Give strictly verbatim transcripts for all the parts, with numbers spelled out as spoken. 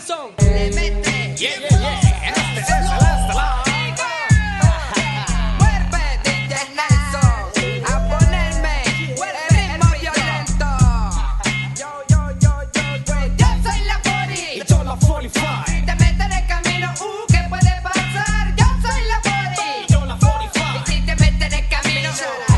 son. Le mete. Yeah, yeah, yeah. Este es el este lado. Vuelve D J Nelson a ponerme el ritmo violento. Yo, yo, yo, yo, yo. Yo soy la forty. Y yo la cuarenta y cinco. Si te metes en el camino, uh, ¿qué puede pasar? Yo soy la forty. Y yo la cuarenta y cinco. Y si te metes en el camino,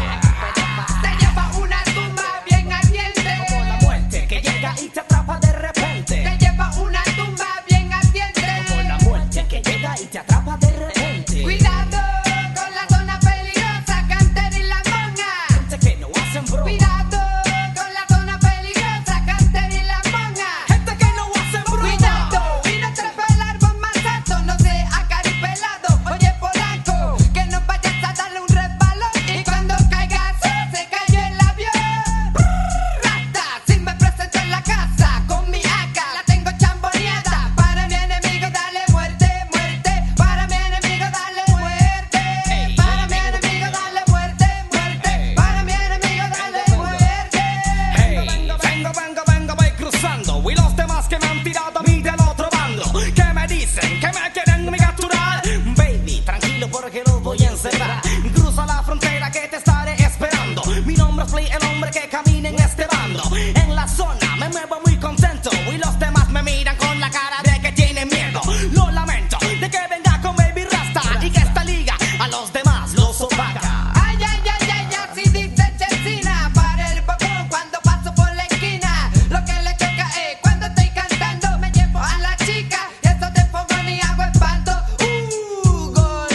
te lleva una tumba bien ardiente. Como la muerte que llega y te atrapa de repente. Te lleva una tumba bien ardiente. Como la muerte que llega y te atrapa de repente. Cuidado con la zona peligrosa, Canter y la monja. Gente que no hacen broma. Cuidado con la zona peligrosa, Canter y la monja. Gente que no hacen broma. Cuidado y no trepa el árbol más alto, no sea acaripelado. Oye, polaco, que no vayas a darle un resbalón. Y cuando caigas, se cayó el avión. Rata, si me presento en la casa con mi A K, la tengo chamboneada. Para mi enemigo, dale muerte, muerte. Para mi enemigo, dale muerte. Para mi enemigo, dale muerte, muerte. Para mi enemigo, dale muerte. Hey, vengo, vengo, vengo, voy cruzando. Y los demás que me han tirado a mí del otro bando, que me dicen que me quieren me capturar. Baby, tranquilo porque los voy a encerrar. Cruza la frontera que te estaré esperando. Mi nombre es Flea, el hombre que camina en este bando. En la zona me muevo muy contento. Y los demás me miran con la cara de que tienen miedo. Lo lamento de que venga con Baby Rasta y que esta liga a los demás los opaca. Ay, ay, ay, ay, así dice Chesina. Para el bocón cuando paso por la esquina. Lo que le toca es cuando estoy cantando. Me llevo a la chica y eso de fogón y hago espanto. Uh,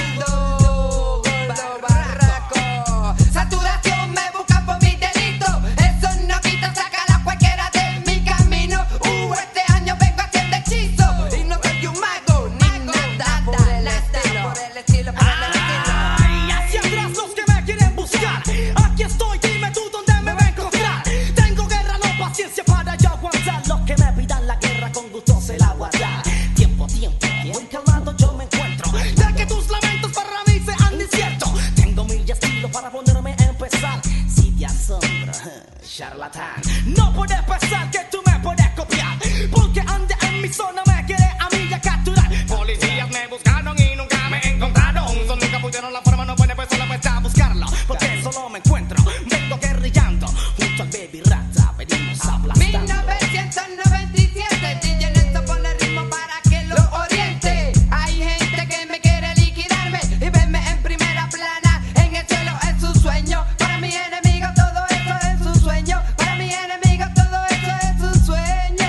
gordo, gordo, barraco. Saturación me busca por mi delito. Eso no quita, sácala cualquiera de mi camino. Uh, este año vengo haciendo hechizo. Y no soy un mago, ni nada por el estilo. Por el estilo, por el estilo. Ay, hacia atrás los que me quieren buscar. Aquí estoy, dime tú dónde me va a encontrar. Tengo guerra, no paciencia para yo aguantar. Los que me pidan la guerra con gusto se la voy a dar. Tiempo, tiempo, muy calmado yo me encuentro. Ya que tus lamentos para mí sean inciertos. Tengo mil estilos para ponerme a empezar. Si te asombra, charlatán, no puedes pensar que tú me puedes copiar. Porque ande en mi zona me quiere a mí ya capturar. Policías me buscaron y nunca me encontraron. Son nunca pudieron la forma, no puede pues solo me está a buscarlo. Porque solo me encuentro, vengo guerrillando. Junto al Baby Rata venimos a mil aplastar. novecientos noventa y siete, D J Nelson pone ritmo para que lo oriente. Hay gente que me quiere liquidarme y verme en primera plana. En el suelo es su sueño. Para mi enemigo todo eso es su sueño. Para mi enemigo todo eso es su sueño.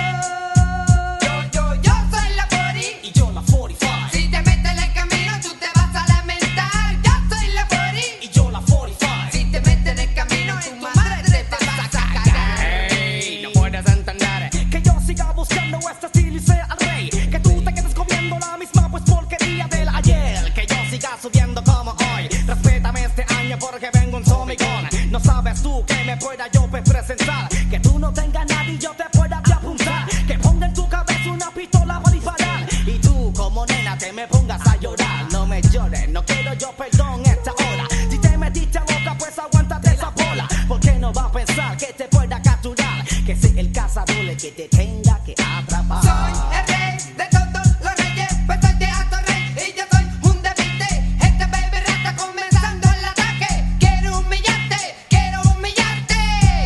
Yo, yo, yo soy la forty. Y yo la cuarenta y cinco. Si te metes en el camino tú te vas a lamentar. Yo soy la forty. Y yo la cuarenta y cinco. Si te metes en el camino en tu madre te vas a cagar. Ey, no puedes entender que yo siga buscando este estilo y sea el rey. Que tú te quedes comiendo la misma pues porquería del ayer. Que yo siga subiendo como hoy. Respétame este año porque vengo un somigón. No sabes tú que me pueda yo pues presentar. Que tú no tengas nadie y yo te pueda te apuntar. Que ponga en tu cabeza una pistola para disparar. Y tú como nena te me pongas a llorar. No me llores, no quiero yo perdón esta hora. Si te metiste a boca pues aguántate esa bola. Porque no va a pensar que te pueda capturar. Que sea el cazador el que te tenga que atrapar. Soy el rey de todos los reyes, pues soy teatro rey y yo soy un demente. Este Baby Rata comenzando el ataque. Quiero humillarte, quiero humillarte.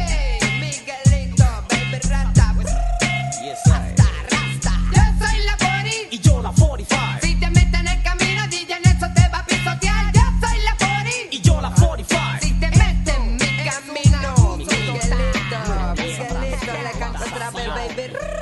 Miguelito, Baby Rata, Yes, I. rasta, rasta. Yo soy la forty. Y yo la cuarenta y cinco. Si te metes en el camino, D J Nelson te va a pisotear. Yo soy la forty. Y yo la cuarenta y cinco. Si te metes en mi camino, Miguelito, Miguelito, le canta otra vez, Baby Rata.